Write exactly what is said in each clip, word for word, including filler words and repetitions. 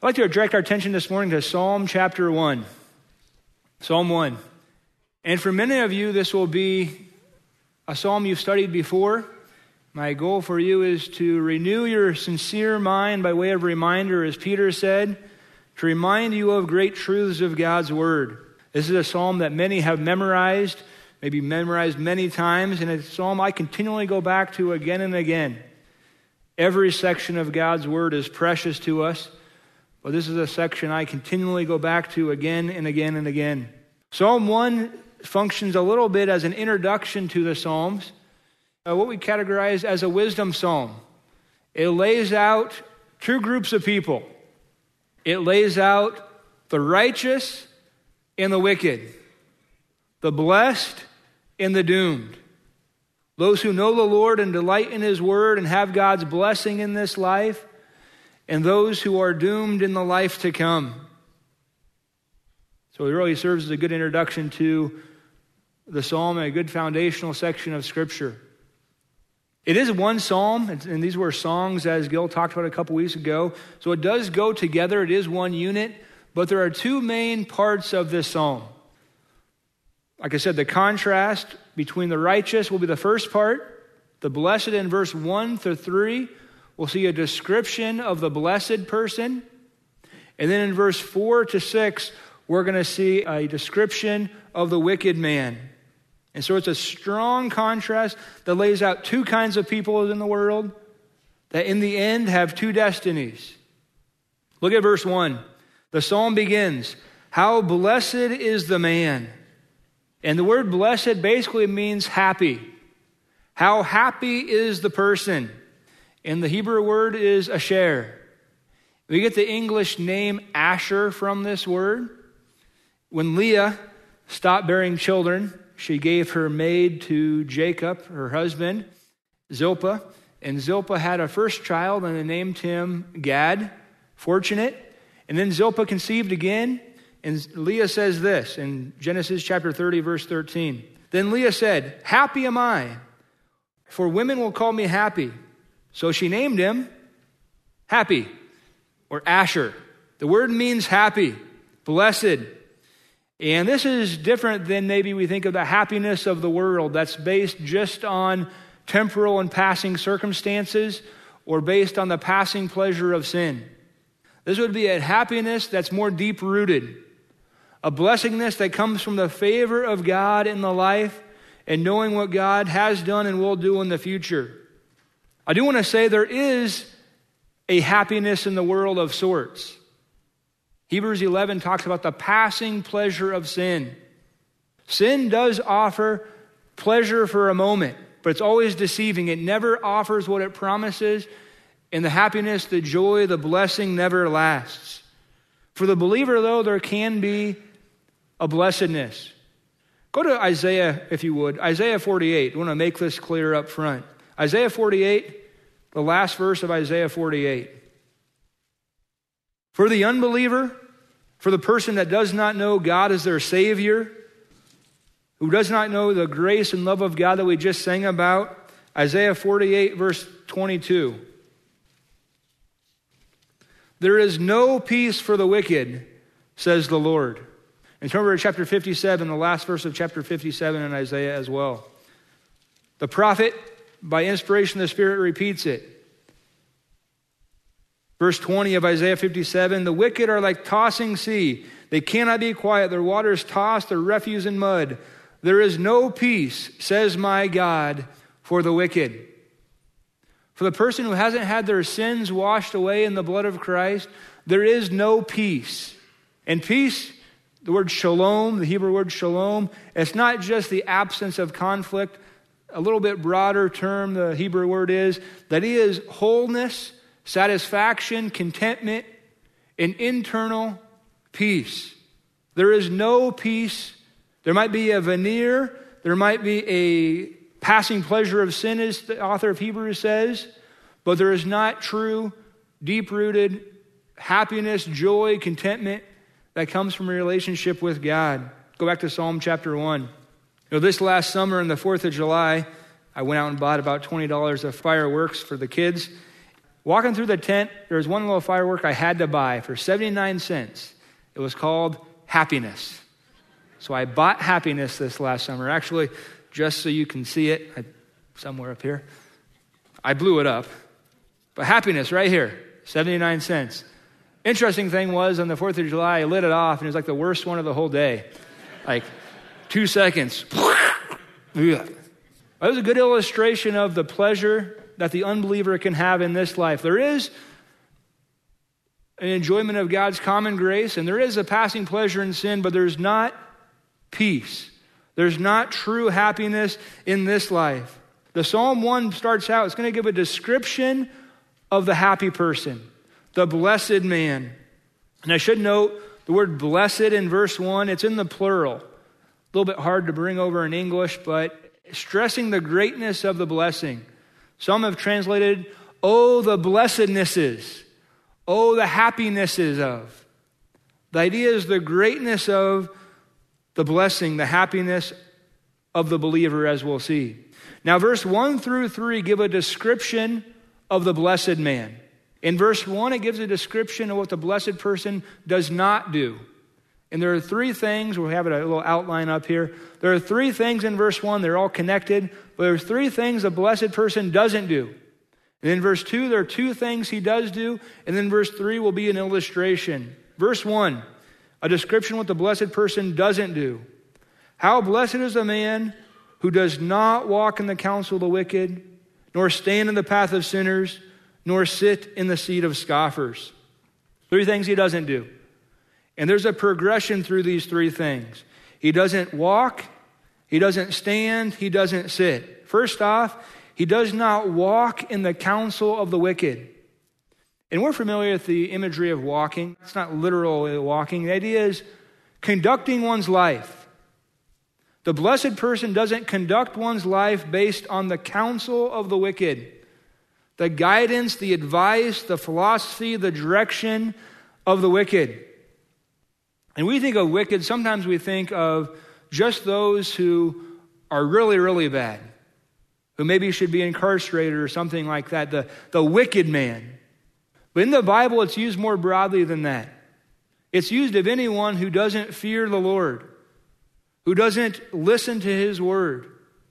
I'd like to direct our attention this morning to Psalm chapter one. Psalm one. And for many of you, this will be a psalm you've studied before. My goal for you is to renew your sincere mind by way of reminder, as Peter said, to remind you of great truths of God's word. This is a psalm that many have memorized, maybe memorized many times, and it's a psalm I continually go back to again and again. Every section of God's word is precious to us, but this is a section I continually go back to again and again and again. Psalm one functions a little bit as an introduction to the Psalms, uh, what we categorize as a wisdom psalm. It lays out two groups of people. It lays out the righteous and the wicked, the blessed and the doomed, those who know the Lord and delight in his word and have God's blessing in this life, and those who are doomed in the life to come. So it really serves as a good introduction to the psalm and a good foundational section of Scripture. It is one psalm, and these were songs, as Gil talked about a couple weeks ago. So it does go together. It is one unit, but there are two main parts of this psalm. Like I said, the contrast between the righteous will be the first part. The blessed in verse one through three, we'll see a description of the blessed person. And then in verse four to six, we're going to see a description of the wicked man. And so it's a strong contrast that lays out two kinds of people in the world that in the end have two destinies. Look at verse one. The psalm begins, "How blessed is the man." And the word blessed basically means happy. How happy is the person? And the Hebrew word is asher. We get the English name Asher from this word. When Leah stopped bearing children, she gave her maid to Jacob, her husband, Zilpah. And Zilpah had a first child, and they named him Gad, fortunate. And then Zilpah conceived again, and Leah says this in Genesis chapter thirty, verse thirteen. Then Leah said, "Happy am I, for women will call me happy." So she named him Happy, or Asher. The word means happy, blessed. And this is different than maybe we think of the happiness of the world that's based just on temporal and passing circumstances or based on the passing pleasure of sin. This would be a happiness that's more deep-rooted, a blessedness that comes from the favor of God in the life and knowing what God has done and will do in the future. I do want to say there is a happiness in the world of sorts. Hebrews eleven talks about the passing pleasure of sin. Sin does offer pleasure for a moment, but it's always deceiving. It never offers what it promises, and the happiness, the joy, the blessing never lasts. For the believer, though, there can be a blessedness. Go to Isaiah, if you would. Isaiah forty-eight. I want to make this clear up front. Isaiah forty-eight, the last verse of Isaiah forty-eight. For the unbeliever, for the person that does not know God as their Savior, who does not know the grace and love of God that we just sang about, Isaiah forty-eight, verse twenty-two. There is no peace for the wicked, says the Lord. And turn over to chapter fifty-seven, the last verse of chapter fifty-seven in Isaiah as well. The prophet, by inspiration of the Spirit, repeats it. Verse twenty of Isaiah fifty-seven, the wicked are like tossing sea. They cannot be quiet. Their waters toss, their refuse in mud. There is no peace, says my God, for the wicked. For the person who hasn't had their sins washed away in the blood of Christ, there is no peace. And peace, the word shalom, the Hebrew word shalom, it's not just the absence of conflict. A little bit broader term, the Hebrew word is, that it is wholeness, satisfaction, contentment, and internal peace. There is no peace. There might be a veneer. There might be a passing pleasure of sin, as the author of Hebrews says, but there is not true, deep-rooted happiness, joy, contentment that comes from a relationship with God. Go back to Psalm chapter one. You know, this last summer on the fourth of July, I went out and bought about twenty dollars of fireworks for the kids. Walking through the tent, there was one little firework I had to buy for seventy-nine cents. It was called Happiness. So I bought Happiness this last summer. Actually, just so you can see it, I, somewhere up here. I blew it up. But Happiness right here, seventy-nine cents. Interesting thing was, on the fourth of July, I lit it off, and it was like the worst one of the whole day. Like, two seconds. It was a good illustration of the pleasure that the unbeliever can have in this life. There is an enjoyment of God's common grace, and there is a passing pleasure in sin, but there's not peace. There's not true happiness in this life. The Psalm one starts out, it's going to give a description of the happy person, the blessed man. And I should note the word blessed in verse one, it's in the plural. A little bit hard to bring over in English, but stressing the greatness of the blessing. Some have translated, oh, the blessednesses, oh, the happinesses of. The idea is the greatness of the blessing, the happiness of the believer, as we'll see. Now, verse one through three give a description of the blessed man. In verse one, it gives a description of what the blessed person does not do. And there are three things, we have a little outline up here. There are three things in verse one, they're all connected, but there's three things a blessed person doesn't do. And in verse two, there are two things he does do, and then verse three will be an illustration. Verse one, a description of what the blessed person doesn't do. How blessed is the man who does not walk in the counsel of the wicked, nor stand in the path of sinners, nor sit in the seat of scoffers. Three things he doesn't do. And there's a progression through these three things. He doesn't walk, he doesn't stand, he doesn't sit. First off, he does not walk in the counsel of the wicked. And we're familiar with the imagery of walking. It's not literal walking. The idea is conducting one's life. The blessed person doesn't conduct one's life based on the counsel of the wicked. The guidance, the advice, the philosophy, the direction of the wicked. And we think of wicked, sometimes we think of just those who are really, really bad, who maybe should be incarcerated or something like that, the, the wicked man. But in the Bible, it's used more broadly than that. It's used of anyone who doesn't fear the Lord, who doesn't listen to his word.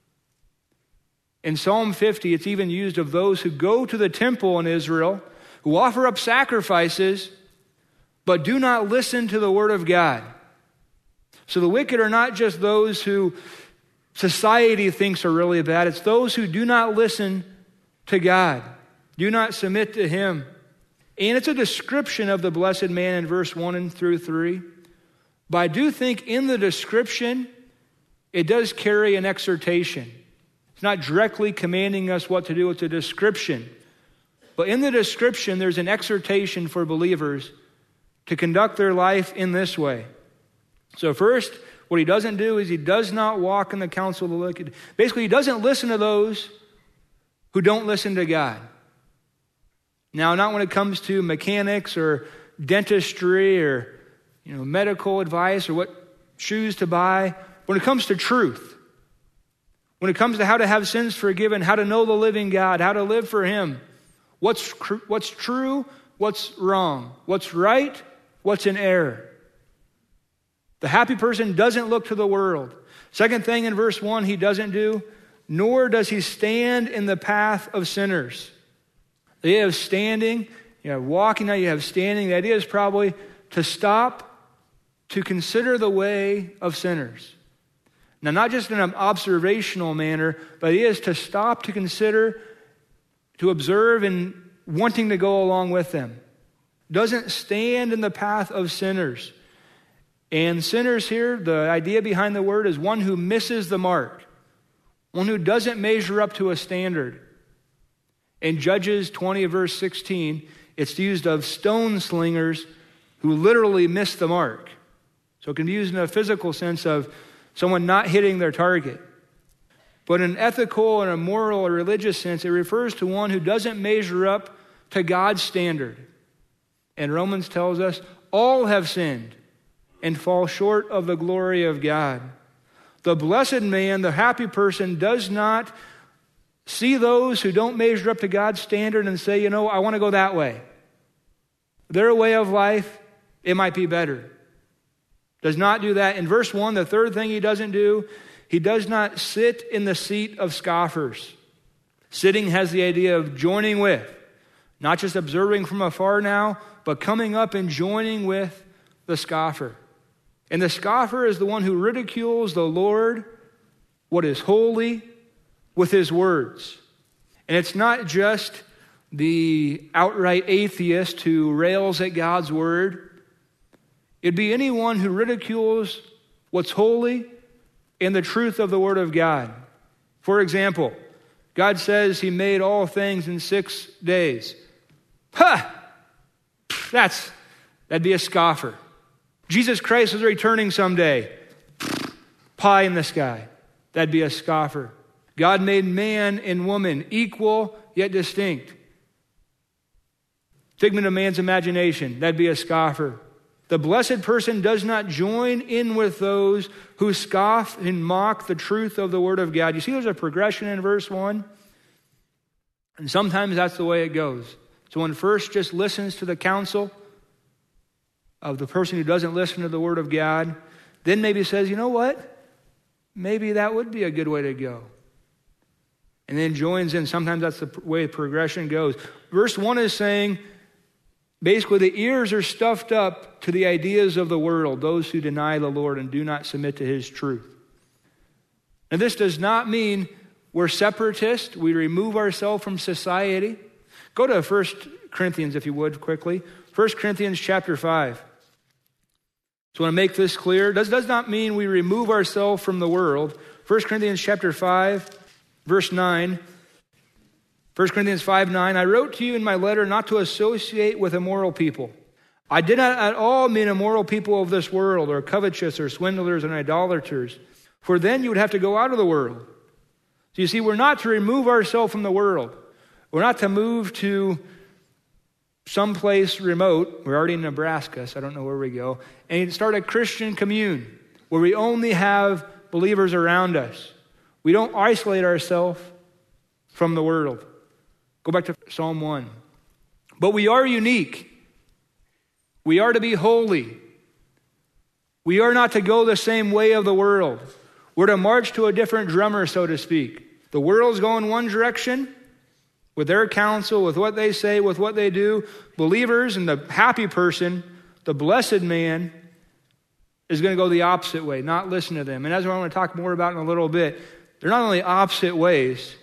In Psalm fifty, it's even used of those who go to the temple in Israel, who offer up sacrifices, but do not listen to the word of God. So the wicked are not just those who society thinks are really bad. It's those who do not listen to God, do not submit to him. And it's a description of the blessed man in verse one and through three. But I do think in the description, it does carry an exhortation. It's not directly commanding us what to do. It's a description. But in the description, there's an exhortation for believers to conduct their life in this way. So first, what he doesn't do is he does not walk in the counsel of the wicked. Basically, he doesn't listen to those who don't listen to God. Now, not when it comes to mechanics or dentistry or, you know, medical advice or what shoes to buy. When it comes to truth, when it comes to how to have sins forgiven, how to know the living God, how to live for him, what's what's true, what's wrong, what's right, what's in error. The happy person doesn't look to the world. Second thing in verse one he doesn't do, nor does he stand in the path of sinners. The idea of standing, you have walking, now you have standing. The idea is probably to stop, to consider the way of sinners. Now, not just in an observational manner, but it is to stop, to consider, to observe, and wanting to go along with them. Doesn't stand in the path of sinners. And sinners here, the idea behind the word is one who misses the mark, one who doesn't measure up to a standard. In Judges twenty, verse sixteen, it's used of stone slingers who literally miss the mark. So it can be used in a physical sense of someone not hitting their target. But in an ethical and a moral or religious sense, it refers to one who doesn't measure up to God's standard. And Romans tells us, all have sinned and fall short of the glory of God. The blessed man, the happy person, does not see those who don't measure up to God's standard and say, you know, I want to go that way. Their way of life, it might be better. Does not do that. In verse one, the third thing he doesn't do, he does not sit in the seat of scoffers. Sitting has the idea of joining with, not just observing from afar now, but coming up and joining with the scoffer. And the scoffer is the one who ridicules the Lord, what is holy, with his words. And it's not just the outright atheist who rails at God's word. It'd be anyone who ridicules what's holy and the truth of the word of God. For example, God says he made all things in six days. Ha! That's, that'd be a scoffer. Jesus Christ is returning someday. Pie in the sky. That'd be a scoffer. God made man and woman equal yet distinct. Figment of man's imagination. That'd be a scoffer. The blessed person does not join in with those who scoff and mock the truth of the word of God. You see there's a progression in verse one? And sometimes that's the way it goes. So one first just listens to the counsel of the person who doesn't listen to the word of God, then maybe says, you know what? Maybe that would be a good way to go. And then joins in. Sometimes that's the way progression goes. Verse one is saying, basically the ears are stuffed up to the ideas of the world, those who deny the Lord and do not submit to his truth. And this does not mean we're separatists. We remove ourselves from society. Go to First Corinthians, if you would, quickly. First Corinthians chapter five. So I want to make this clear. This does not mean we remove ourselves from the world. First Corinthians chapter five, verse nine. First Corinthians five nine. I wrote to you in my letter not to associate with immoral people. I did not at all mean immoral people of this world, or covetous, or swindlers, and idolaters. For then you would have to go out of the world. So you see, we're not to remove ourselves from the world. We're not to move to someplace remote. We're already in Nebraska, so I don't know where we go. And start a Christian commune where we only have believers around us. We don't isolate ourselves from the world. Go back to Psalm one. But we are unique. We are to be holy. We are not to go the same way of the world. We're to march to a different drummer, so to speak. The world's going one direction with their counsel, with what they say, with what they do. Believers and the happy person, the blessed man, is going to go the opposite way, not listen to them. And that's what I want to talk more about in a little bit. They're not only opposite ways,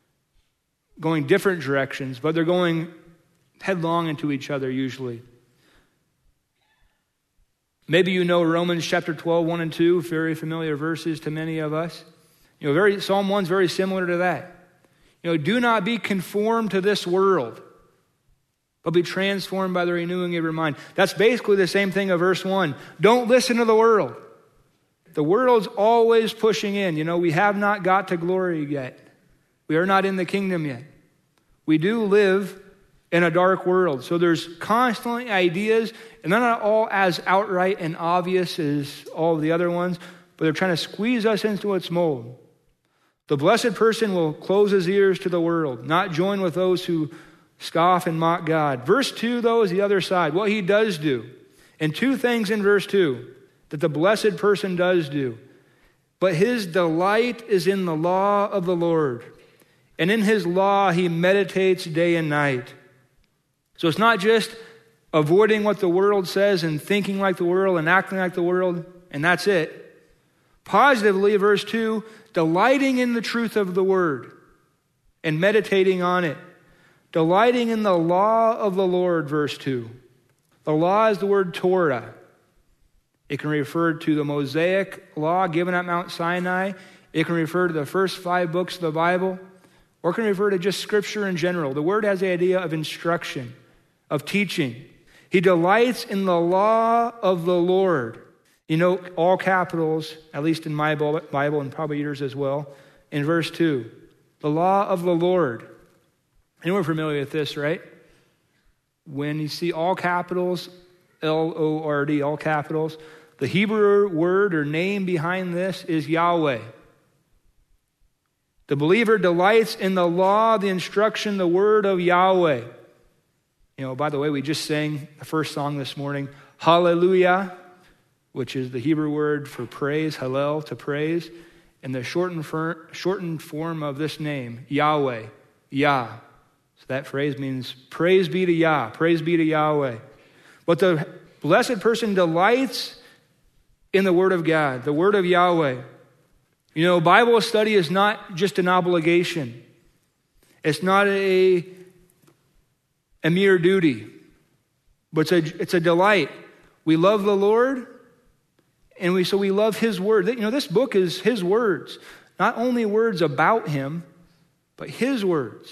going different directions, but they're going headlong into each other usually. Maybe you know Romans chapter twelve, one and two, very familiar verses to many of us. You know, very Psalm one is very similar to that. You know, do not be conformed to this world, but be transformed by the renewing of your mind. That's basically the same thing of verse one. Don't listen to the world. The world's always pushing in. You know, we have not got to glory yet. We are not in the kingdom yet. We do live in a dark world. So there's constantly ideas, and they're not all as outright and obvious as all of the other ones, but they're trying to squeeze us into its mold. The blessed person will close his ears to the world, not join with those who scoff and mock God. Verse two, though, is the other side. What he does do. And two things in verse two that the blessed person does do. But his delight is in the law of the Lord. And in his law he meditates day and night. So it's not just avoiding what the world says and thinking like the world and acting like the world, and that's it. Positively, verse two, delighting in the truth of the word and meditating on it. Delighting in the law of the Lord, verse two. The law is the word Torah. It can refer to the Mosaic law given at Mount Sinai. It can refer to the first five books of the Bible, or it can refer to just Scripture in general. The word has the idea of instruction, of teaching. He delights in the law of the Lord. You know, all capitals, at least in my Bible and probably yours as well, in verse two. The law of the Lord. Anyone familiar with this, right? When you see all capitals, L O R D, all capitals, the Hebrew word or name behind this is Yahweh. The believer delights in the law, the instruction, the word of Yahweh. You know, by the way, we just sang the first song this morning, Hallelujah, which is the Hebrew word for praise, Hallel, to praise. And the shortened, for, shortened form of this name, Yahweh, Yah. So that phrase means praise be to Yah, praise be to Yahweh. But the blessed person delights in the word of God, the word of Yahweh. You know, Bible study is not just an obligation. It's not a, a mere duty, but it's a, it's a delight. We love the Lord, and we so we love His word. You know, this book is His words. Not only words about Him, but His words.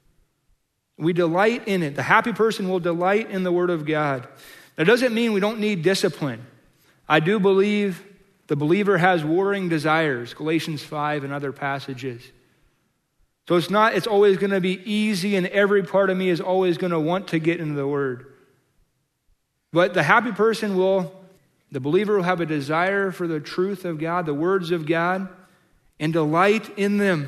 We delight in it. The happy person will delight in the word of God. That doesn't mean we don't need discipline. I do believe the believer has warring desires, Galatians five and other passages. So it's not, it's always going to be easy, and every part of me is always going to want to get into the word. But the happy person will, the believer will have a desire for the truth of God, the words of God, and delight in them.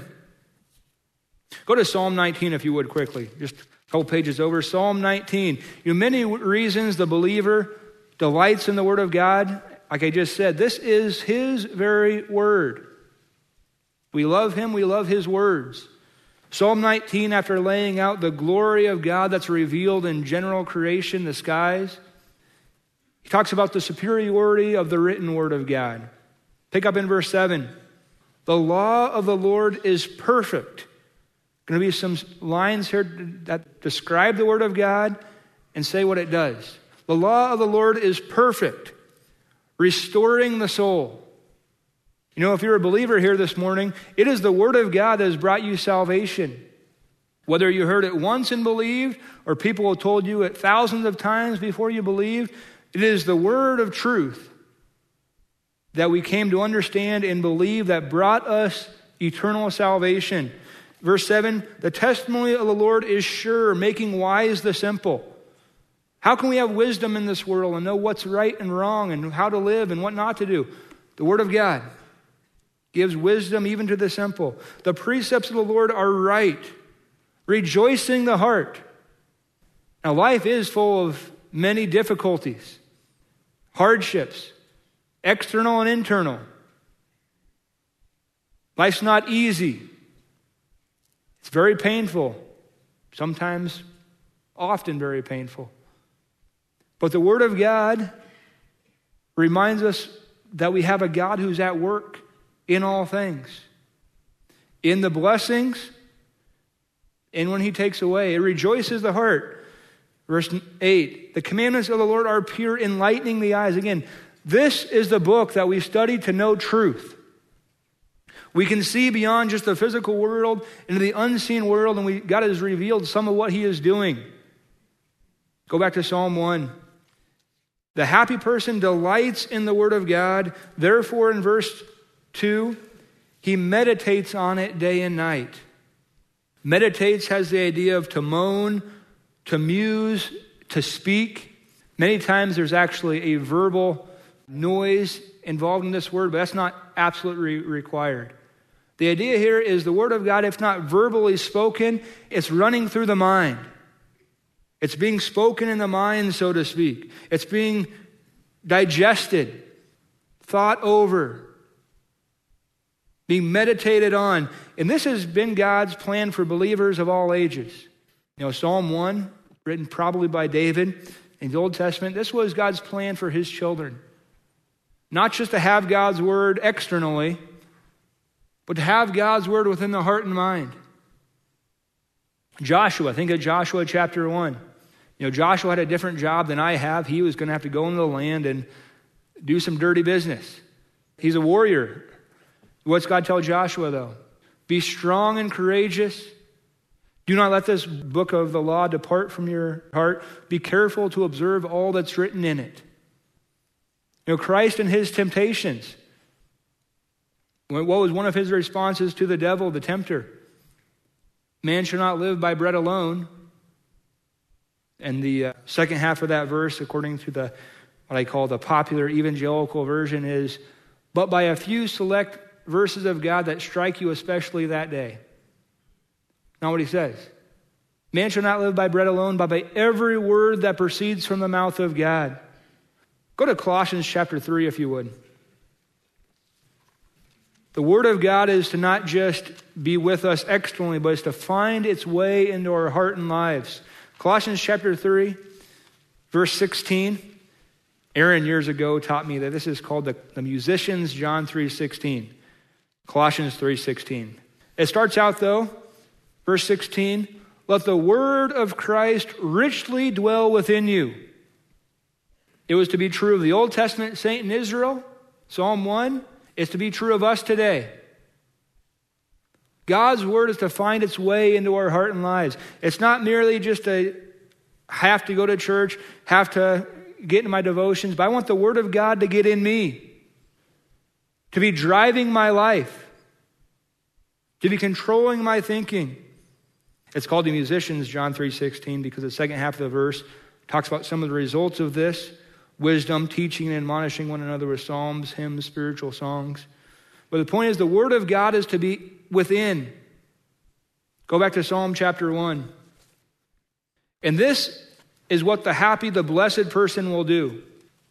Go to Psalm nineteen if you would quickly, just a couple pages over. Psalm nineteen. You know, many reasons the believer delights in the word of God. Like I just said, this is His very word. We love Him, we love His words. Psalm nineteen, after laying out the glory of God that's revealed in general creation, the skies, he talks about the superiority of the written word of God. Pick up in verse seven. The law of the Lord is perfect. Going to be some lines here that describe the word of God and say what it does. The law of the Lord is perfect, restoring the soul. You know, if you're a believer here this morning, it is the word of God that has brought you salvation. Whether you heard it once and believed, or people have told you it thousands of times before you believed, it is the word of truth that we came to understand and believe that brought us eternal salvation. Verse seven, the testimony of the Lord is sure, making wise the simple. How can we have wisdom in this world and know what's right and wrong and how to live and what not to do? The word of God gives wisdom even to the simple. The precepts of the Lord are right, rejoicing the heart. Now, life is full of many difficulties, hardships, external and internal. Life's not easy. It's very painful, sometimes, often very painful. But the Word of God reminds us that we have a God who's at work in all things, in the blessings and when He takes away. It rejoices the heart. Verse eight, the commandments of the Lord are pure, enlightening the eyes. Again, this is the book that we study to know truth. We can see beyond just the physical world into the unseen world, and we, God has revealed some of what He is doing. Go back to Psalm one. The happy person delights in the word of God. Therefore, in verse two, he meditates on it day and night. Meditates has the idea of to moan, to muse, to speak. Many times there's actually a verbal noise involved in this word, but that's not absolutely required. The idea here is the word of God, if not verbally spoken, it's running through the mind. It's being spoken in the mind, so to speak. It's being digested, thought over, being meditated on. And this has been God's plan for believers of all ages. You know, Psalm one, written probably by David in the Old Testament, this was God's plan for His children. Not just to have God's word externally, but to have God's word within the heart and mind. Joshua, think of Joshua chapter one. You know, Joshua had a different job than I have. He was going to have to go into the land and do some dirty business. He's a warrior. What's God tell Joshua, though? Be strong and courageous. Do not let this book of the law depart from your heart. Be careful to observe all that's written in it. You know, Christ and His temptations. What was one of His responses to the devil, the tempter? Man shall not live by bread alone. And the uh, second half of that verse, according to the what I call the popular evangelical version, is, but by a few select verses of God that strike you especially that day. Not what he says. Man shall not live by bread alone, but by every word that proceeds from the mouth of God. Go to Colossians chapter three, if you would. The word of God is to not just be with us externally, but it's to find its way into our heart and lives. Colossians chapter three, verse sixteen. Aaron years ago taught me that this is called the, the musicians, John three sixteen. Colossians three sixteen. It starts out though, verse sixteen, let the word of Christ richly dwell within you. It was to be true of the Old Testament saint in Israel, Psalm one. It's to be true of us today. God's word is to find its way into our heart and lives. It's not merely just a have to go to church, have to get in my devotions, but I want the word of God to get in me, to be driving my life, to be controlling my thinking. It's called the musicians, John three sixteen, because the second half of the verse talks about some of the results of this. Wisdom, teaching and admonishing one another with psalms, hymns, spiritual songs. But the point is the word of God is to be within. Go back to Psalm chapter one. And this is what the happy, the blessed person will do.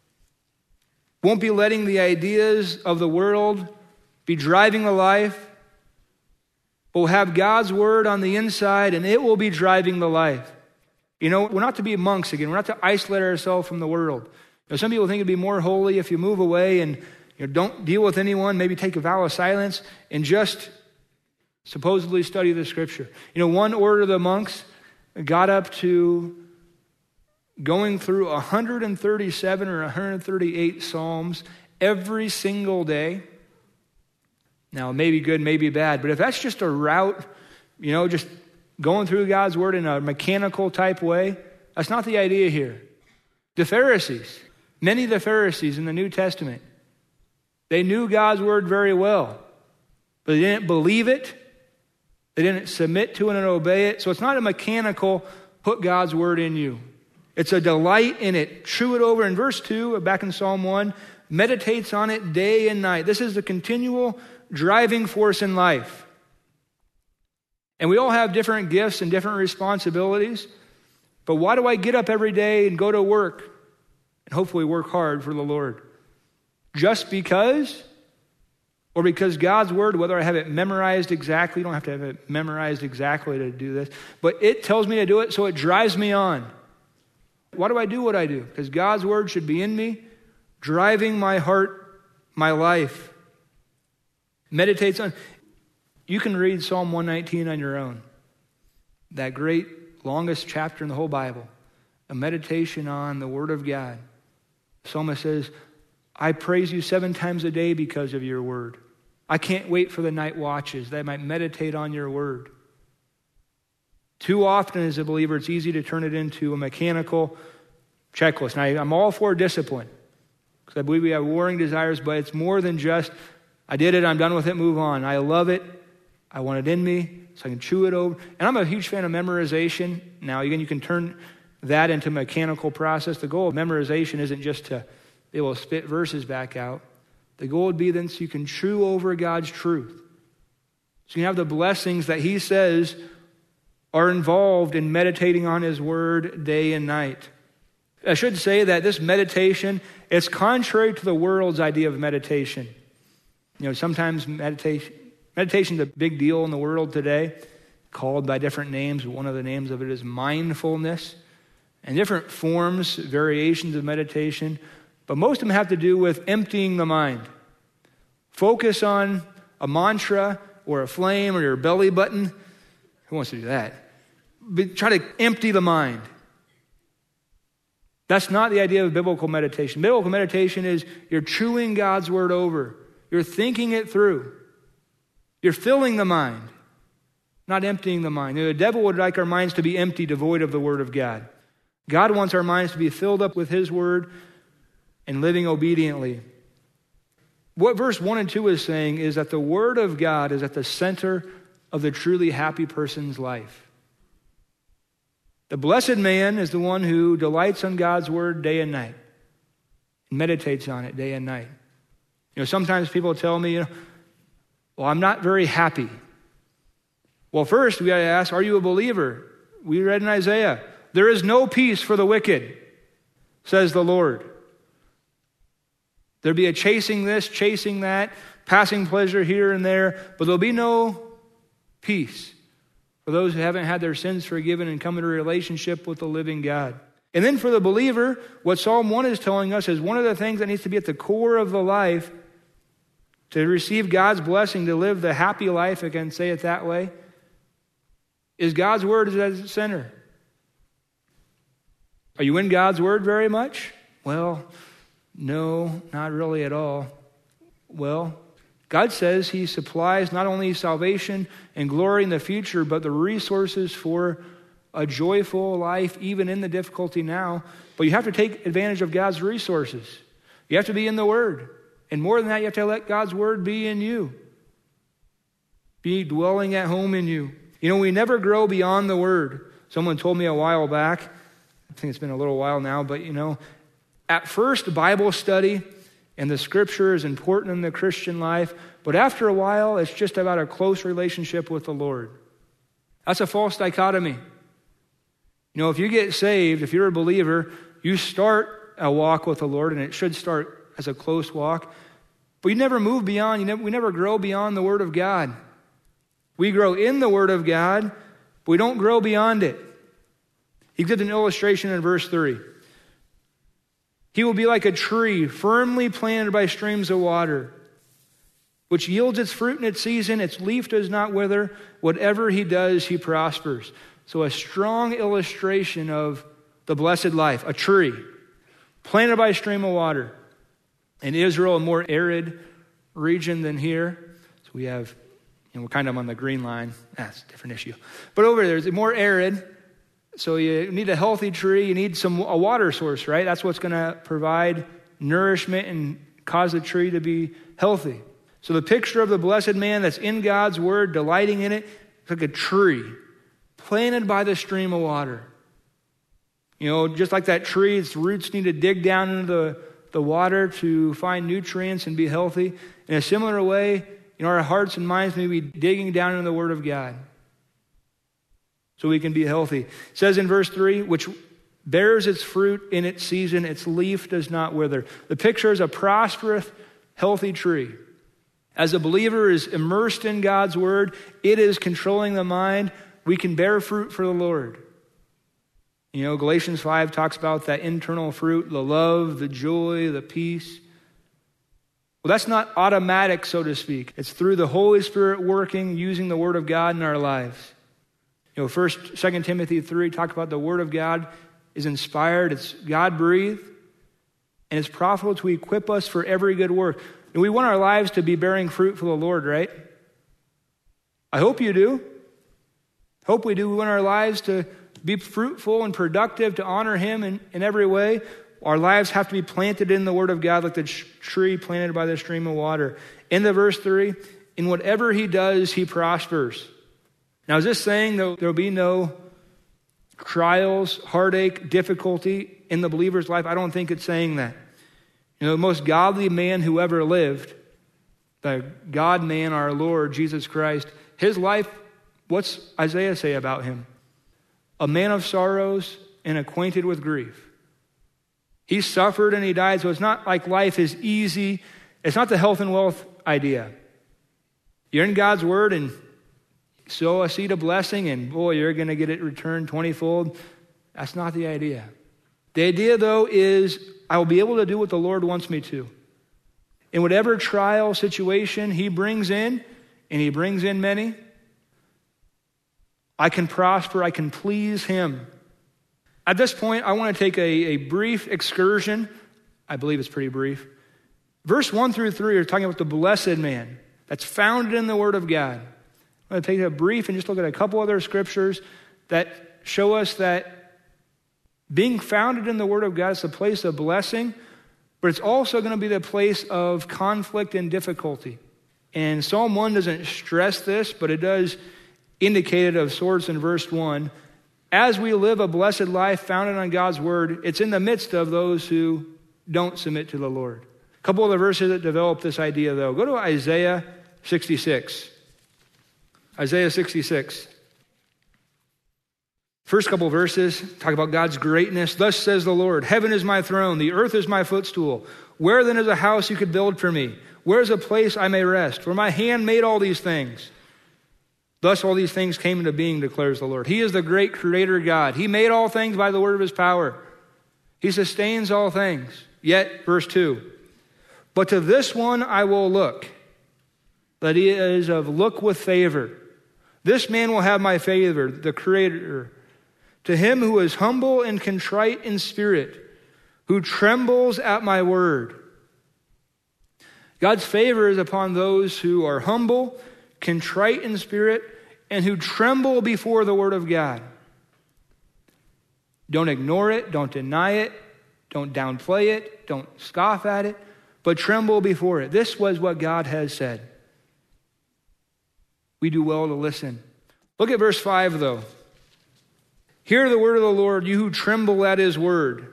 Won't be letting the ideas of the world be driving the life, but will have God's word on the inside and it will be driving the life. You know, we're not to be monks again. We're not to isolate ourselves from the world. You know, some people think it'd be more holy if you move away and you know, don't deal with anyone, maybe take a vow of silence and just supposedly study the scripture. You know, one order of the monks got up to going through one hundred thirty-seven or one hundred thirty-eight psalms every single day. Now, it may be good, may be bad, but if that's just a route, you know, just going through God's word in a mechanical type way, that's not the idea here. The Pharisees, many of the Pharisees in the New Testament, they knew God's word very well, but they didn't believe it. They didn't submit to it and obey it. So it's not a mechanical, put God's word in you. It's a delight in it. Chew it over. In verse two, back in Psalm one, meditates on it day and night. This is the continual driving force in life. And we all have different gifts and different responsibilities. But why do I get up every day and go to work and hopefully work hard for the Lord? Just because? Or because God's word, whether I have it memorized exactly, you don't have to have it memorized exactly to do this, but it tells me to do it, so it drives me on. Why do I do what I do? Because God's word should be in me, driving my heart, my life. Meditates on. You can read Psalm one nineteen on your own. That great, longest chapter in the whole Bible. A meditation on the word of God. The psalmist says, I praise you seven times a day because of your word. I can't wait for the night watches that I might meditate on your word. Too often as a believer, it's easy to turn it into a mechanical checklist. Now, I'm all for discipline because I believe we have warring desires, but it's more than just, I did it, I'm done with it, move on. I love it. I want it in me so I can chew it over. And I'm a huge fan of memorization. Now, again, you can turn that into a mechanical process. The goal of memorization isn't just to be able to spit verses back out. The goal would be then so you can chew over God's truth. So you can have the blessings that he says are involved in meditating on his word day and night. I should say that this meditation is contrary to the world's idea of meditation. You know, sometimes meditation meditation is a big deal in the world today, called by different names. One of the names of it is mindfulness, and different forms, variations of meditation. But most of them have to do with emptying the mind. Focus on a mantra or a flame or your belly button. Who wants to do that? But try to empty the mind. That's not the idea of biblical meditation. Biblical meditation is you're chewing God's word over. You're thinking it through. You're filling the mind, not emptying the mind. You know, the devil would like our minds to be empty, devoid of the word of God. God wants our minds to be filled up with his word and living obediently. What verse one and two is saying is that the word of God is at the center of the truly happy person's life. The blessed man is the one who delights on God's word day and night, and meditates on it day and night. You know, sometimes people tell me, you know, well, I'm not very happy. Well, first, we got to ask, are you a believer? We read in Isaiah, there is no peace for the wicked, says the Lord. There'll be a chasing this, chasing that, passing pleasure here and there, but there'll be no peace for those who haven't had their sins forgiven and come into a relationship with the living God. And then for the believer, what Psalm one is telling us is one of the things that needs to be at the core of the life to receive God's blessing, to live the happy life, I can say it that way, is God's word is at the center. Are you in God's word very much? Well, no, not really at all. Well, God says he supplies not only salvation and glory in the future, but the resources for a joyful life, even in the difficulty now. But you have to take advantage of God's resources. You have to be in the Word. And more than that, you have to let God's Word be in you. Be dwelling at home in you. You know, we never grow beyond the Word. Someone told me a while back, I think it's been a little while now, but you know, at first Bible study and the Scripture is important in the Christian life, but after a while, it's just about a close relationship with the Lord. That's a false dichotomy. You know, if you get saved, if you're a believer, you start a walk with the Lord, and it should start as a close walk, but you never move beyond, you never, we never grow beyond the Word of God. We grow in the Word of God, but we don't grow beyond it. He gives an illustration in verse three. He will be like a tree firmly planted by streams of water, which yields its fruit in its season. Its leaf does not wither. Whatever he does, he prospers. So a strong illustration of the blessed life. A tree planted by a stream of water. In Israel, a more arid region than here. So we have, you know, we're kind of on the green line. That's a different issue. But over there, it's more arid. So you need a healthy tree. You need some a water source, right? That's what's going to provide nourishment and cause the tree to be healthy. So the picture of the blessed man that's in God's word, delighting in it, it's like a tree planted by the stream of water. You know, just like that tree, its roots need to dig down into the, the water to find nutrients and be healthy. In a similar way, you know, our hearts and minds may be digging down into the word of God, so we can be healthy. It says in verse three, which bears its fruit in its season, its leaf does not wither. The picture is a prosperous, healthy tree. As a believer is immersed in God's word, it is controlling the mind. We can bear fruit for the Lord. You know, Galatians five talks about that internal fruit, the love, the joy, the peace. Well, that's not automatic, so to speak. It's through the Holy Spirit working, using the word of God in our lives. You know, First, Second Timothy three talk about the Word of God is inspired, it's God-breathed, and it's profitable to equip us for every good work. And we want our lives to be bearing fruit for the Lord, right? I hope you do. Hope we do. We want our lives to be fruitful and productive, to honor Him in, in every way. Our lives have to be planted in the Word of God like the tree planted by the stream of water. In the verse three, in whatever he does, he prospers. Now, is this saying that there will be no trials, heartache, difficulty in the believer's life? I don't think it's saying that. You know, the most godly man who ever lived, the God-man, our Lord, Jesus Christ, his life, what's Isaiah say about him? A man of sorrows and acquainted with grief. He suffered and he died, so it's not like life is easy. It's not the health and wealth idea. You're in God's word and sow a seed of blessing, and boy, you're going to get it returned twenty-fold. That's not the idea. The idea, though, is I will be able to do what the Lord wants me to. In whatever trial situation he brings in, and he brings in many, I can prosper, I can please him. At this point, I want to take a, a brief excursion. I believe it's pretty brief. Verse one through three are talking about the blessed man that's founded in the Word of God. I'm going to take a brief and just look at a couple other scriptures that show us that being founded in the Word of God is a place of blessing, but it's also going to be the place of conflict and difficulty. And Psalm one doesn't stress this, but it does indicate it of sorts in verse one. As we live a blessed life founded on God's Word, it's in the midst of those who don't submit to the Lord. A couple of the verses that develop this idea, though. Go to Isaiah sixty-six. Isaiah sixty-six. First couple verses talk about God's greatness. Thus says the Lord, heaven is my throne, the earth is my footstool. Where then is a house you could build for me? Where is a place I may rest? For my hand made all these things. Thus all these things came into being, declares the Lord. He is the great creator God. He made all things by the word of his power. He sustains all things. Yet, verse two, but to this one I will look, that he is of look with favor. This man will have my favor, the creator. To him who is humble and contrite in spirit, who trembles at my word. God's favor is upon those who are humble, contrite in spirit, and who tremble before the word of God. Don't ignore it, don't deny it, don't downplay it, don't scoff at it, but tremble before it. This was what God has said. We do well to listen. Look at verse five, though. Hear the word of the Lord, you who tremble at his word.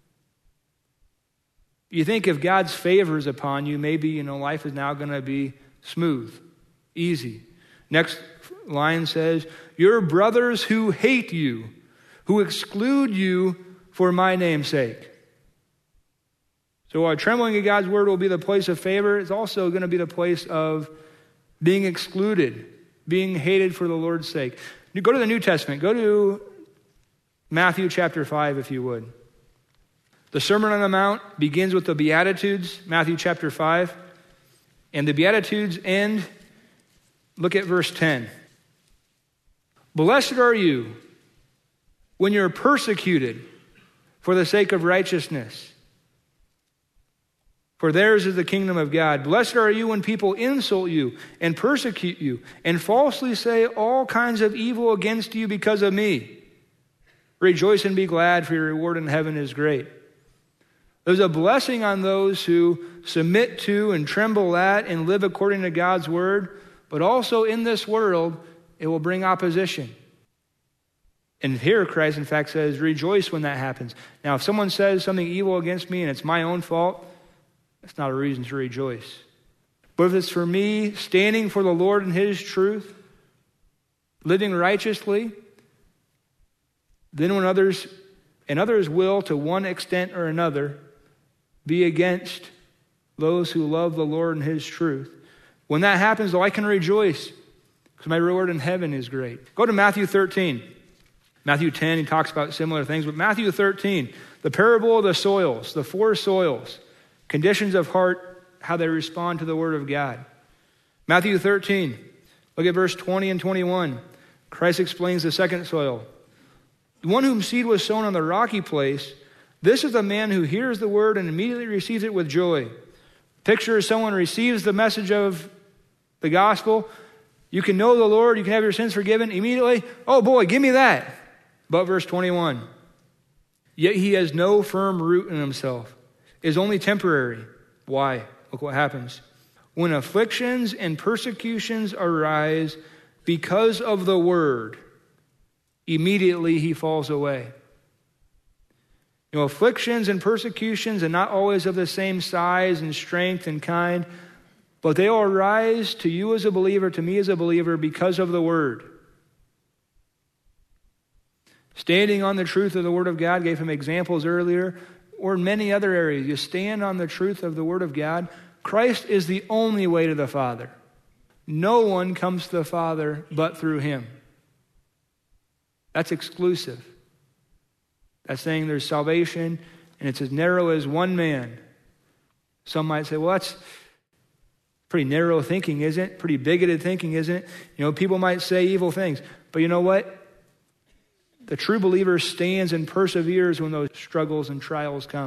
You think if God's favor is upon you, maybe, you know, life is now going to be smooth, easy. Next line says, your brothers who hate you, who exclude you for my name's sake. So while trembling at God's word will be the place of favor, it's also going to be the place of being excluded, being hated for the Lord's sake. You go to the New Testament. Go to Matthew chapter five, if you would. The Sermon on the Mount begins with the Beatitudes, Matthew chapter five. And the Beatitudes end, look at verse ten. Blessed are you when you're persecuted for the sake of righteousness, for theirs is the kingdom of God. Blessed are you when people insult you and persecute you and falsely say all kinds of evil against you because of me. Rejoice and be glad, for your reward in heaven is great. There's a blessing on those who submit to and tremble at and live according to God's word, but also in this world, it will bring opposition. And here Christ, in fact, says, rejoice when that happens. Now, if someone says something evil against me and it's my own fault, that's not a reason to rejoice. But if it's for me standing for the Lord and his truth, living righteously, then when others, and others will, to one extent or another, be against those who love the Lord and his truth. When that happens, though, I can rejoice because my reward in heaven is great. Go to Matthew thirteen. Matthew ten, he talks about similar things, but Matthew thirteen, the parable of the soils, the four soils, conditions of heart, how they respond to the word of God. Matthew thirteen, look at verse twenty and twenty-one. Christ explains the second soil. The one whom seed was sown on the rocky place, this is the man who hears the word and immediately receives it with joy. Picture someone receives the message of the gospel. You can know the Lord, you can have your sins forgiven immediately. Oh boy, give me that. But verse twenty-one, yet he has no firm root in himself, is only temporary. Why? Look what happens. When afflictions and persecutions arise because of the word, immediately he falls away. You know, afflictions and persecutions are not always of the same size and strength and kind, but they will arise to you as a believer, to me as a believer, because of the word. Standing on the truth of the word of God, gave him examples earlier, or in many other areas. You stand on the truth of the word of God. Christ is the only way to the Father. No one comes to the Father but through him. That's exclusive. That's saying there's salvation, and it's as narrow as one man. Some might say, well, that's pretty narrow thinking, isn't it? Pretty bigoted thinking, isn't it? You know, people might say evil things. But you know what? The true believer stands and perseveres when those struggles and trials come.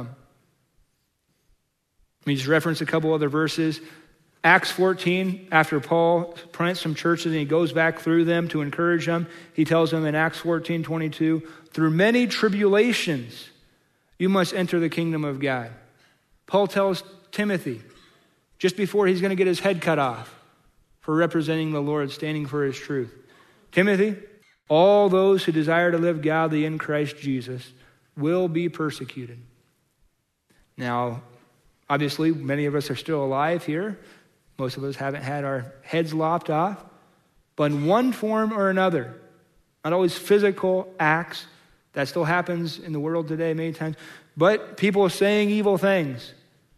Let me just reference a couple other verses. Acts fourteen, after Paul plants some churches and he goes back through them to encourage them, he tells them in Acts fourteen twenty-two, through many tribulations, you must enter the kingdom of God. Paul tells Timothy, just before he's going to get his head cut off for representing the Lord, standing for his truth. Timothy, all those who desire to live godly in Christ Jesus will be persecuted. Now, obviously, many of us are still alive here. Most of us haven't had our heads lopped off. but in one form or another. Not always physical acts. That still happens in the world today many times. But people saying evil things.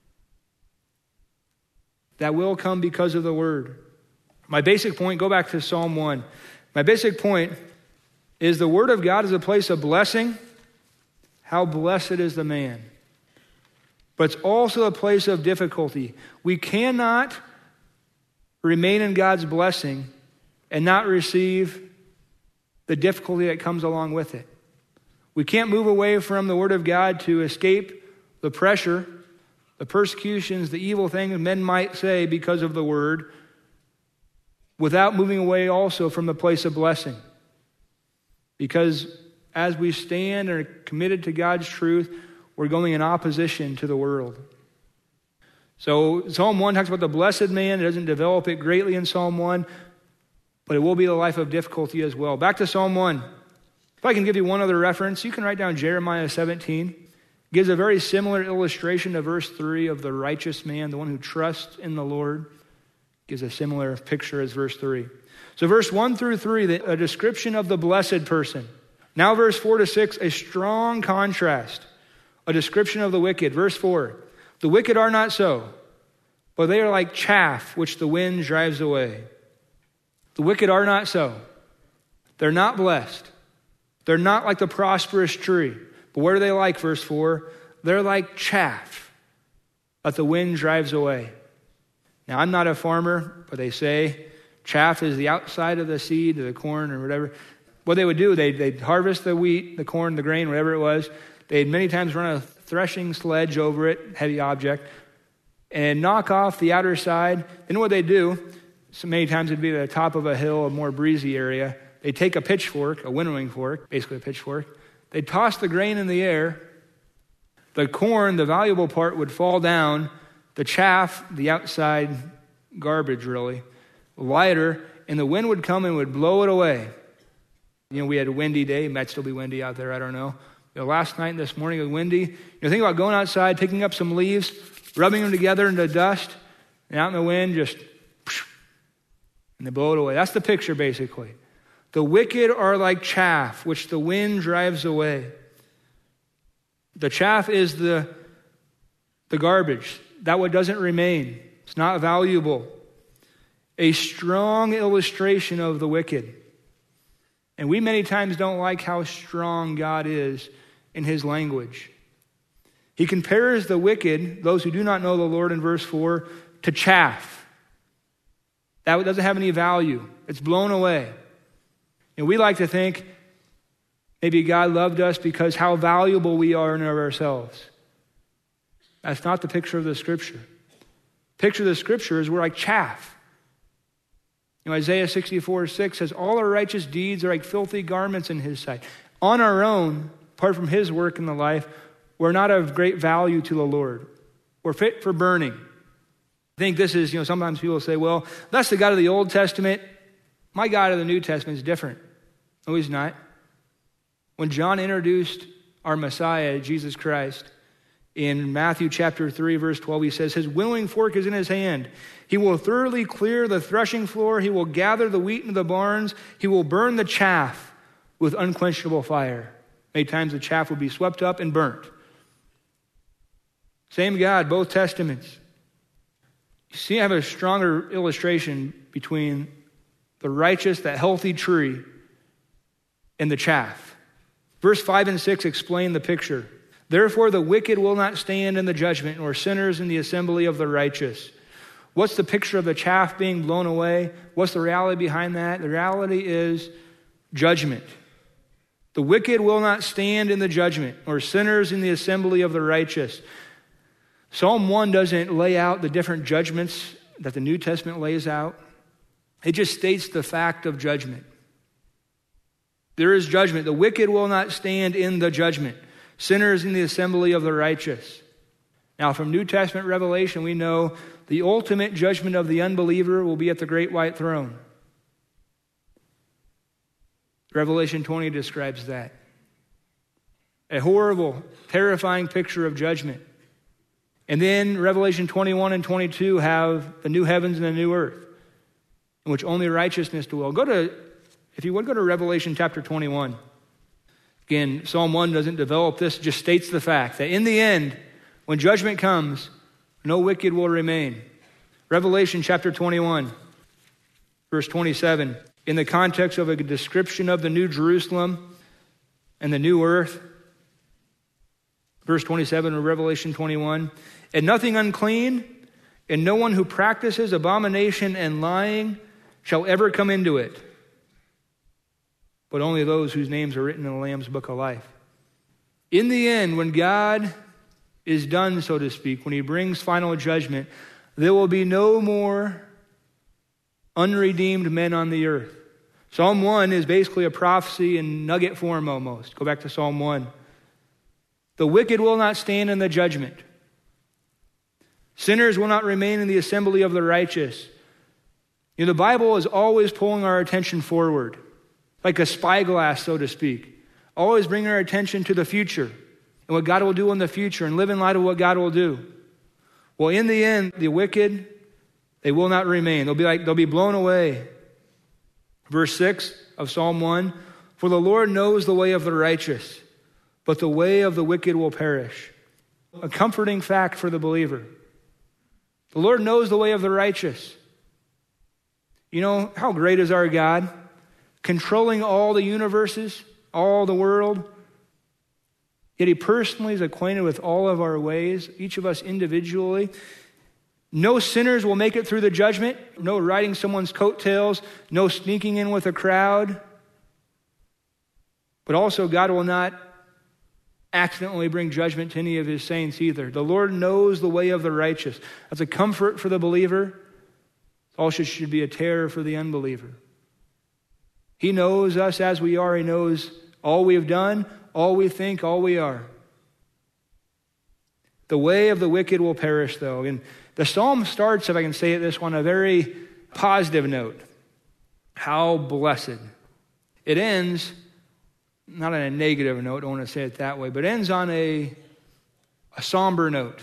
That will come because of the word. My basic point, go back to Psalm one. My basic point is the word of God is a place of blessing. How blessed is the man. But it's also a place of difficulty. We cannot remain in God's blessing and not receive the difficulty that comes along with it. We can't move away from the word of God to escape the pressure, the persecutions, the evil things men might say because of the word, without moving away also from the place of blessing. Because as we stand and are committed to God's truth, we're going in opposition to the world. So Psalm one talks about the blessed man. It doesn't develop it greatly in Psalm one, but it will be the life of difficulty as well. Back to Psalm one. If I can give you one other reference, you can write down Jeremiah seventeen. It gives a very similar illustration to verse three of the righteous man, the one who trusts in the Lord. Gives a similar picture as verse three. So verse one through three, a description of the blessed person. Now verse four to six, a strong contrast. A description of the wicked. Verse four, the wicked are not so, but they are like chaff which the wind drives away. The wicked are not so. They're not blessed. They're not like the prosperous tree. But what are they like, verse four? They're like chaff that the wind drives away. Now, I'm not a farmer, but they say chaff is the outside of the seed, of the corn or whatever. What they would do, they'd, they'd harvest the wheat, the corn, the grain, whatever it was. They'd many times run a threshing sledge over it, heavy object, and knock off the outer side. Then what they do, so many times it'd be at the top of a hill, a more breezy area. They'd take a pitchfork, a winnowing fork, basically a pitchfork. They'd toss the grain in the air. The corn, the valuable part, would fall down. The chaff, the outside garbage really, lighter, and the wind would come and would blow it away. You know, we had a windy day. It might still be windy out there, I don't know. You know, last night and this morning it was windy. You know, think about going outside, picking up some leaves, rubbing them together into dust, and out in the wind, just, and they blow it away. That's the picture, basically. The wicked are like chaff, which the wind drives away. The chaff is the, the garbage, that what doesn't remain. It's not valuable. A strong illustration of the wicked. And we many times don't like how strong God is in his language. He compares the wicked, those who do not know the Lord in verse four, to chaff. That doesn't have any value. It's blown away. And we like to think maybe God loved us because how valuable we are in of ourselves. That's not the picture of the Scripture. The picture of the Scripture is we're like chaff. You know, Isaiah sixty-four six says, all our righteous deeds are like filthy garments in his sight. On our own, apart from his work in the life, we're not of great value to the Lord. We're fit for burning. I think this is, you know, sometimes people say, well, that's the God of the Old Testament. My God of the New Testament is different. No, he's not. When John introduced our Messiah, Jesus Christ, in Matthew chapter three, verse twelve, he says, his winnowing fork is in his hand. He will thoroughly clear the threshing floor. He will gather the wheat into the barns. He will burn the chaff with unquenchable fire. Many times the chaff would be swept up and burnt. Same God, both testaments. You see, I have a stronger illustration between the righteous, that healthy tree, and the chaff. Verse five and six explain the picture. Therefore the wicked will not stand in the judgment, nor sinners in the assembly of the righteous. What's the picture of the chaff being blown away? What's the reality behind that? The reality is judgment. The wicked will not stand in the judgment, nor sinners in the assembly of the righteous. Psalm one doesn't lay out the different judgments that the New Testament lays out. It just states the fact of judgment. There is judgment. The wicked will not stand in the judgment. Sinners in the assembly of the righteous. Now, from New Testament revelation, we know the ultimate judgment of the unbeliever will be at the great white throne. Revelation twenty describes that. A horrible, terrifying picture of judgment. And then Revelation twenty-one and twenty-two have the new heavens and the new earth. in which only righteousness dwells. Go to, if you would, go to Revelation chapter twenty-one. Again, Psalm one doesn't develop this, just states the fact that in the end, when judgment comes, no wicked will remain. Revelation chapter twenty-one, verse twenty-seven, in the context of a description of the new Jerusalem and the new earth. Verse twenty-seven of Revelation twenty-one, and nothing unclean, and no one who practices abomination and lying shall ever come into it, but only those whose names are written in the Lamb's book of life. In the end, when God is done, so to speak, when he brings final judgment, there will be no more unredeemed men on the earth. Psalm one is basically a prophecy in nugget form almost. Go back to Psalm one. The wicked will not stand in the judgment. Sinners will not remain in the assembly of the righteous. You know, the Bible is always pulling our attention forward, like a spyglass, so to speak. Always bringing our attention to the future and what God will do in the future and live in light of what God will do. Well, in the end, the wicked, they will not remain. They'll be like, they'll be blown away. Verse six of Psalm one, for the Lord knows the way of the righteous, but the way of the wicked will perish. A comforting fact for the believer. The Lord knows the way of the righteous. You know, how great is our God? Controlling all the universes, all the world. Yet he personally is acquainted with all of our ways, each of us individually. No sinners will make it through the judgment. No riding someone's coattails. No sneaking in with a crowd. But also God will not accidentally bring judgment to any of his saints either. The Lord knows the way of the righteous. That's a comfort for the believer. Also should be a terror for the unbeliever. He knows us as we are. He knows all we have done, all we think, all we are. The way of the wicked will perish, though. And the psalm starts, if I can say it this one, on a very positive note. How blessed. It ends, not on a negative note, I don't want to say it that way, but ends on a, a somber note.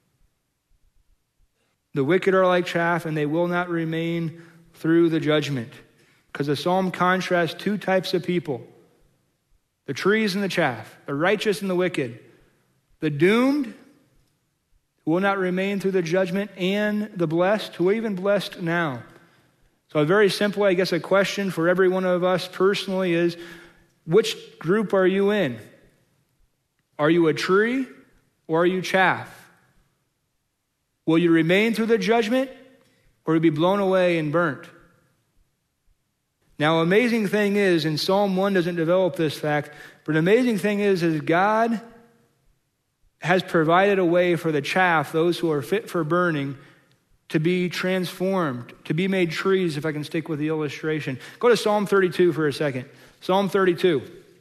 The wicked are like chaff, and they will not remain through the judgment. Because the psalm contrasts two types of people. The trees and the chaff. The righteous and the wicked. The doomed, who will not remain through the judgment, and the blessed, who are even blessed now. So a very simple, I guess, a question for every one of us personally is, which group are you in? Are you a tree or are you chaff? Will you remain through the judgment or will you be blown away and burnt? Now, amazing thing is, and Psalm one doesn't develop this fact, but an amazing thing is, is God has provided a way for the chaff, those who are fit for burning, to be transformed, to be made trees, if I can stick with the illustration. Go to Psalm thirty-two for a second. Psalm thirty-two.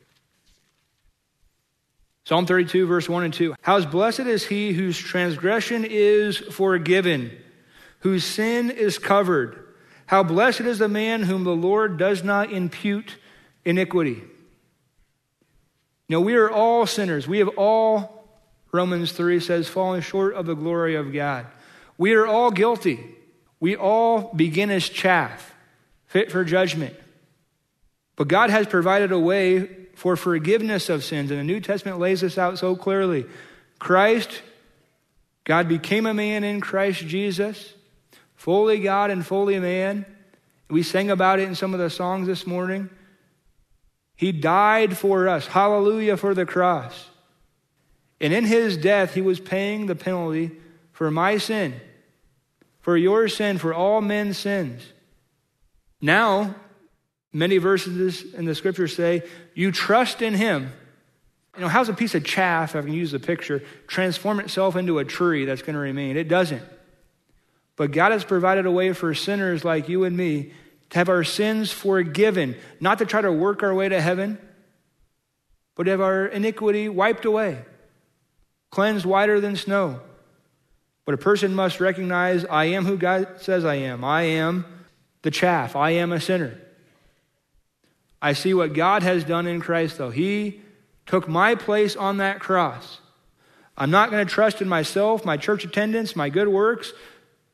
Psalm thirty-two, verse one and two. How blessed is he whose transgression is forgiven, whose sin is covered. How blessed is the man whom the Lord does not impute iniquity. You know, we are all sinners. We have all, Romans three says, fallen short of the glory of God. We are all guilty. We all begin as chaff, fit for judgment. But God has provided a way for forgiveness of sins, and the New Testament lays this out so clearly. Christ, God became a man in Christ Jesus, fully God and fully man. We sang about it in some of the songs this morning. He died for us. Hallelujah for the cross. And in his death, he was paying the penalty for my sin, for your sin, for all men's sins. Now, many verses in the scripture say, you trust in him. You know, how's a piece of chaff, if I can use the picture, transform itself into a tree that's going to remain? It doesn't. But God has provided a way for sinners like you and me to have our sins forgiven, not to try to work our way to heaven, but to have our iniquity wiped away, cleansed whiter than snow. But a person must recognize, I am who God says I am. I am the chaff. I am a sinner. I see what God has done in Christ, though. He took my place on that cross. I'm not going to trust in myself, my church attendance, my good works,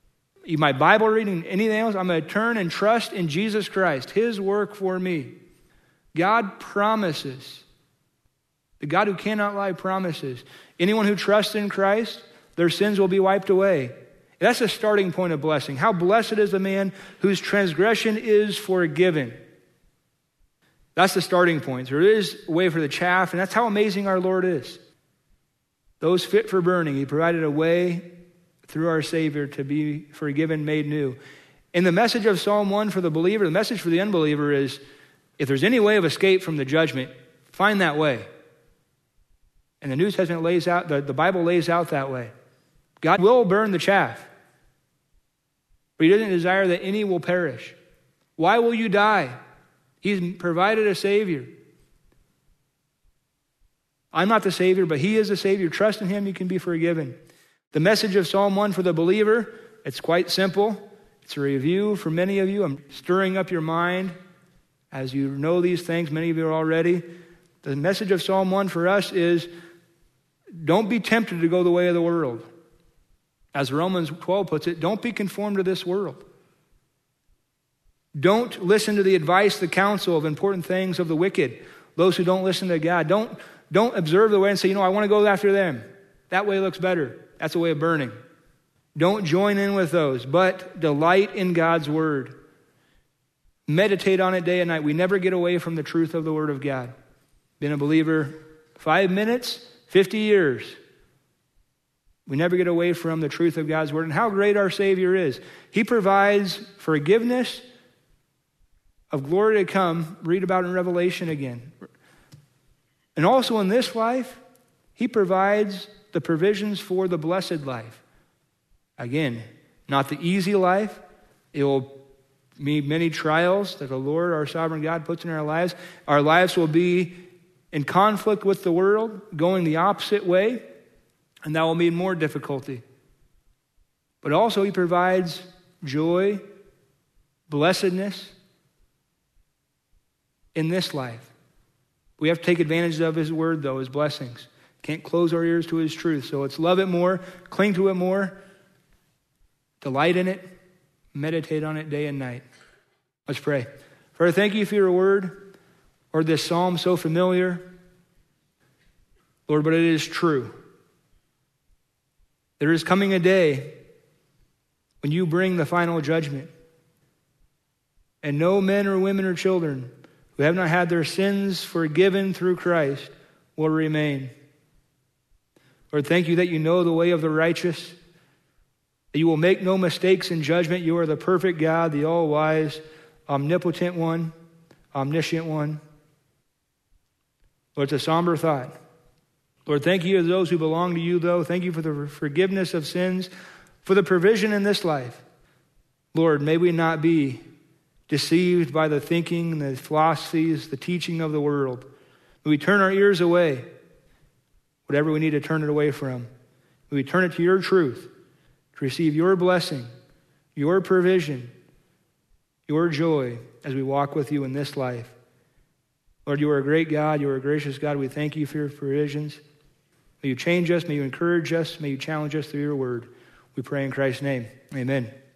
my Bible reading, anything else, I'm going to turn and trust in Jesus Christ, his work for me. God promises. The God who cannot lie promises. Anyone who trusts in Christ, their sins will be wiped away. That's a starting point of blessing. How blessed is the man whose transgression is forgiven. That's the starting point. There is a way for the chaff, and that's how amazing our Lord is. Those fit for burning, he provided a way through our Savior to be forgiven, made new. In the message of Psalm one for the believer, the message for the unbeliever is, if there's any way of escape from the judgment, find that way. And the New Testament lays out, the, the Bible lays out that way. God will burn the chaff, but he doesn't desire that any will perish. Why will you die? He's provided a Savior. I'm not the Savior, but he is the Savior. Trust in him, you can be forgiven. The message of Psalm one for the believer, it's quite simple. It's a review for many of you. I'm stirring up your mind as you know these things. Many of you are already. The message of Psalm one for us is, don't be tempted to go the way of the world. As Romans twelve puts it, don't be conformed to this world. Don't listen to the advice, the counsel of important things of the wicked, those who don't listen to God. Don't, don't observe the way and say, you know, I want to go after them. That way looks better. That's a way of burning. Don't join in with those, but delight in God's word. Meditate on it day and night. We never get away from the truth of the word of God. Been a believer five minutes, fifty years. We never get away from the truth of God's word and how great our Savior is. He provides forgiveness of glory to come. Read about in Revelation again. And also in this life, he provides the provisions for the blessed life. Again, not the easy life. It will be many trials that the Lord, our sovereign God, puts in our lives. Our lives will be in conflict with the world, going the opposite way, and that will mean more difficulty. But also he provides joy, blessedness in this life. We have to take advantage of his word, though, his blessings. Can't close our ears to his truth. So let's love it more, cling to it more, delight in it, meditate on it day and night. Let's pray. Father, thank you for your word, or this psalm so familiar. Lord, but it is true. There is coming a day when you bring the final judgment, and no men or women or children who have not had their sins forgiven through Christ will remain. Lord, thank you that you know the way of the righteous, that you will make no mistakes in judgment. You are the perfect God, the all-wise, omnipotent one, omniscient one. Lord, it's a somber thought. Lord, thank you to those who belong to you, though. Thank you for the forgiveness of sins, for the provision in this life. Lord, may we not be deceived by the thinking, the philosophies, the teaching of the world. May we turn our ears away, whatever we need to turn it away from. May we turn it to your truth, to receive your blessing, your provision, your joy as we walk with you in this life. Lord, you are a great God. You are a gracious God. We thank you for your provisions. May you change us. May you encourage us. May you challenge us through your word. We pray in Christ's name. Amen.